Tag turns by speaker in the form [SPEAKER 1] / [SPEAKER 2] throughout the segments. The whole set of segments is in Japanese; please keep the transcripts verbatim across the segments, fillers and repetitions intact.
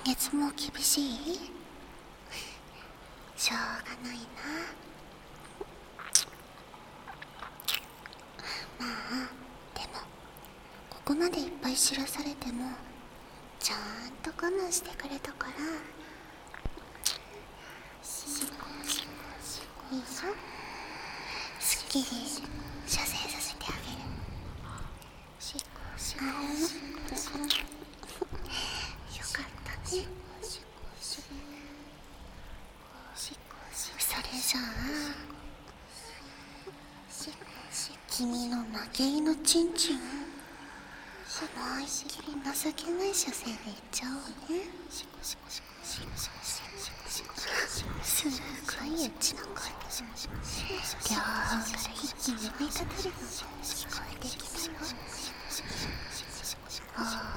[SPEAKER 1] 月も厳しい？しょうがないな。まあでもここまでいっぱい知らされてもちゃんと我慢してくれたから、いいぞ、すっきり射精させてあげる。あーよかったね。それじゃあ君の負け犬のチンチン思いっきり情けない射精でいっちゃおうね。すごいエッチな声で両方から一気に追いかけるの聞こえてきたよ。ほら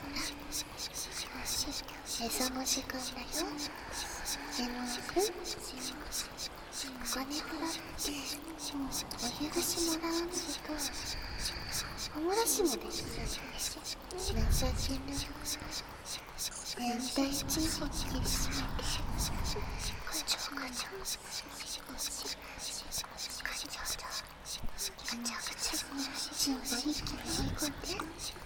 [SPEAKER 1] 餌の時間だよ。エモくお金払ってお許しもらわないとおもらしもできない。情けない変態チンポッキリしめてカチョカチョカチョカチョカチョチンポ一気に追い込んで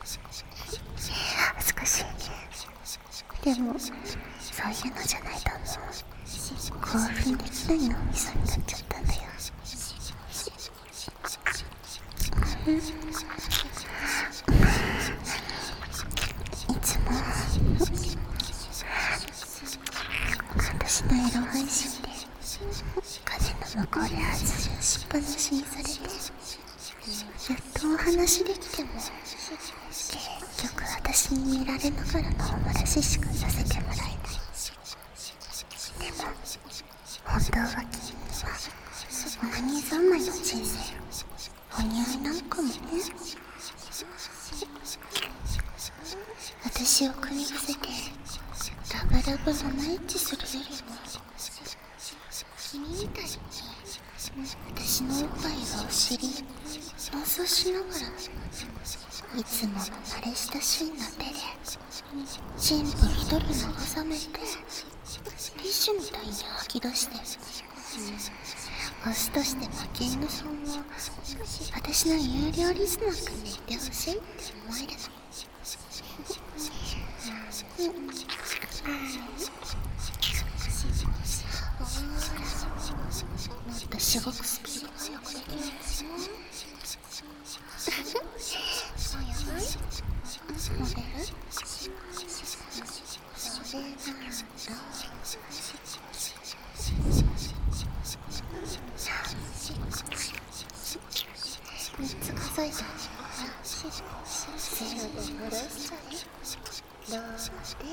[SPEAKER 1] 恥ずかしいね。でもそういうのじゃないと思う。興奮できない脳みそになっちゃったんだよ。うん、いつも私のエロ配信で風の向こうで発情しっぱなしにされてやっとお話できても結局私に見られながらのおもらししかさせてもらえない。でも本当は君にはオナニー三昧の人生お似合いなのかもね。私を首伏せてラブラブ生エッチするよりも君みたいに私のおっぱいをお尻妄想しながらいつもの慣れ親しんだ手でチンポ一人慰めてティッシュみたいに吐き出してオスとして負け犬さんは私の有料リスナー君にいてほしいって思えるの。うん、もっとすごくスピード速くできないでしょ。そうやばいモデルそれなんだ。みっつ数えちゃうから全部戻しちゃえ。どうして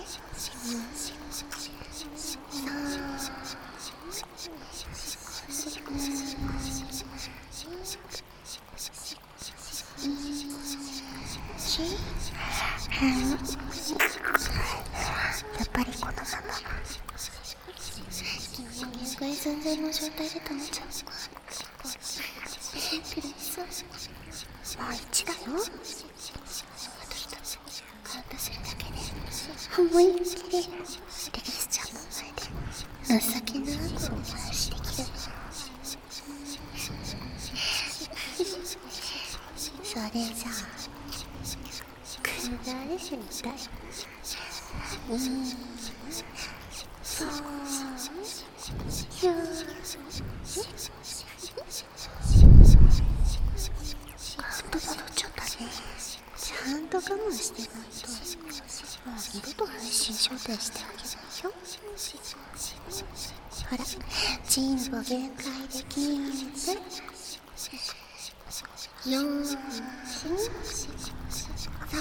[SPEAKER 1] やっぱりこのまま君を限界寸前の状態で止めちゃう。ピリスもう一だよ。あと一つカウントするだけで思いっきりリリースちゃんの前で情けなくおもらしできるの。それじゃあくだらしみたい。うんそうよカウント戻っちゃったね。ちゃんと我慢してないともう二度と配信招待してあげないよ。ほらチンポ限界でキーンってよーしさ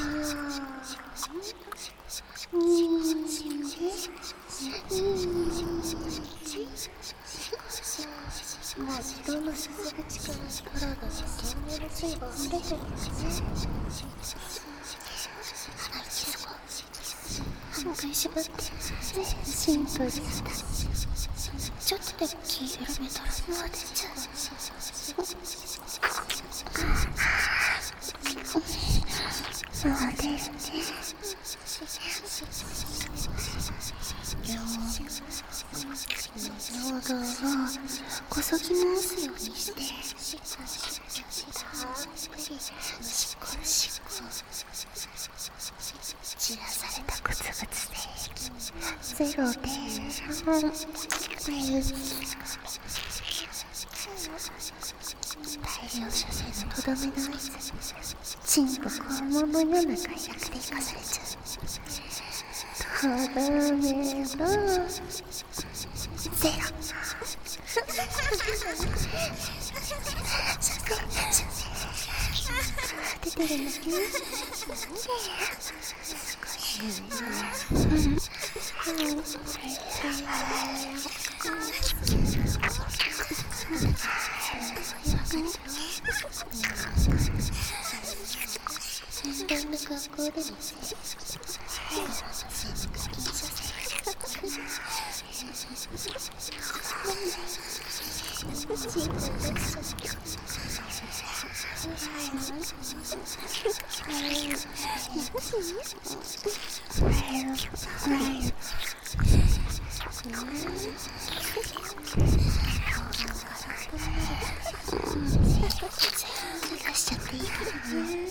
[SPEAKER 1] ーにーもう自動のすすぐ力トラがゲームレシーバー溢れてるよね。鼻息すごい半分縛ってシンプルでしたちょっとでも気緩めたらもう出ちゃう。もう出て動をこそぎ回すようにして少し散らされたグツグツでゼロで大量射精のとどめの合図沈黙を桃のような快楽で生かされちゃうとどめのゼロ出てるんだけど先端の学校でのせい出しちゃっていいからね。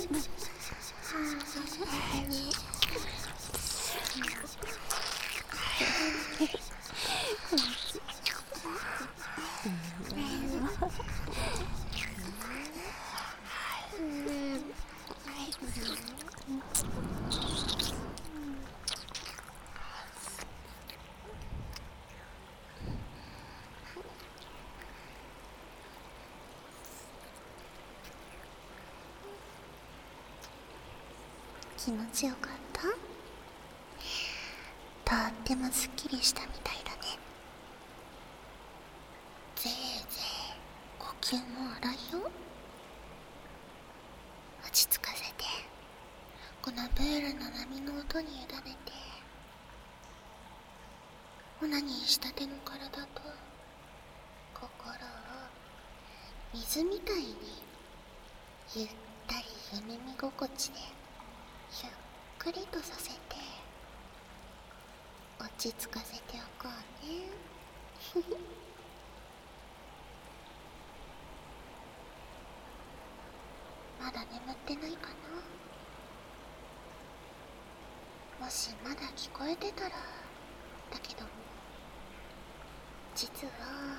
[SPEAKER 1] 気持ちよかった？とってもすっきりしたみたいだね。ぜいぜい呼吸も荒いよ。落ち着かせてこのプールの波の音に委ねてオナニーしたての体と心を水みたいにゆったり夢見心地でゆっくりとさせて落ち着かせておこうね。まだ眠ってないかな。もしまだ聞こえてたらだけど実は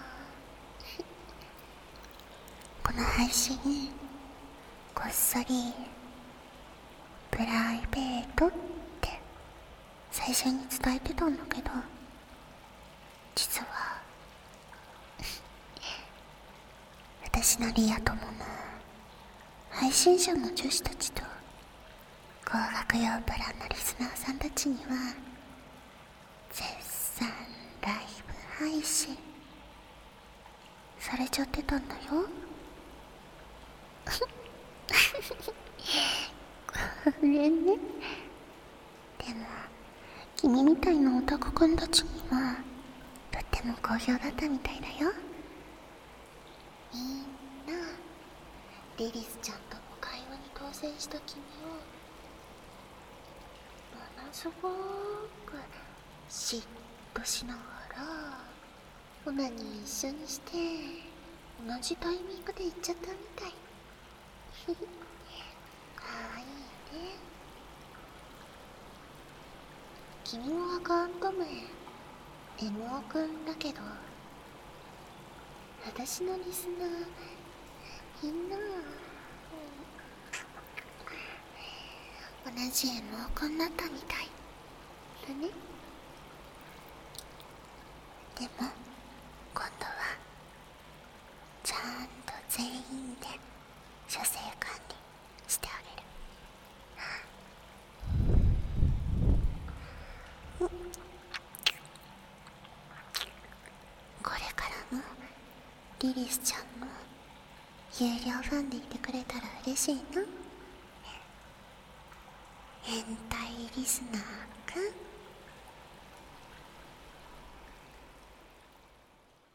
[SPEAKER 1] この配信こっそりプライベートって最初に伝えてたんだけど実は私のリア友の配信者の女子たちと高額用プランのリスナーさんたちには絶賛ライブ配信されちゃってたんだよ。ごめんね。でも君みたいなオタクくんたちにはとっても好評だったみたいだよ。みんなリリスちゃんとの会話に当選した君をものすごく嫉妬しながらオナニー一緒にして同じタイミングで行っちゃったみたい。かわいいね。君のアカウント名 エムオー くんだけど私のリスナーみんな同じ エムオー くんだったみたいだね。でも今度はちゃんと全員で射精管理してあげる。これからもリリスちゃんの有料ファンでいてくれたら嬉しいな。変態リスナーくん。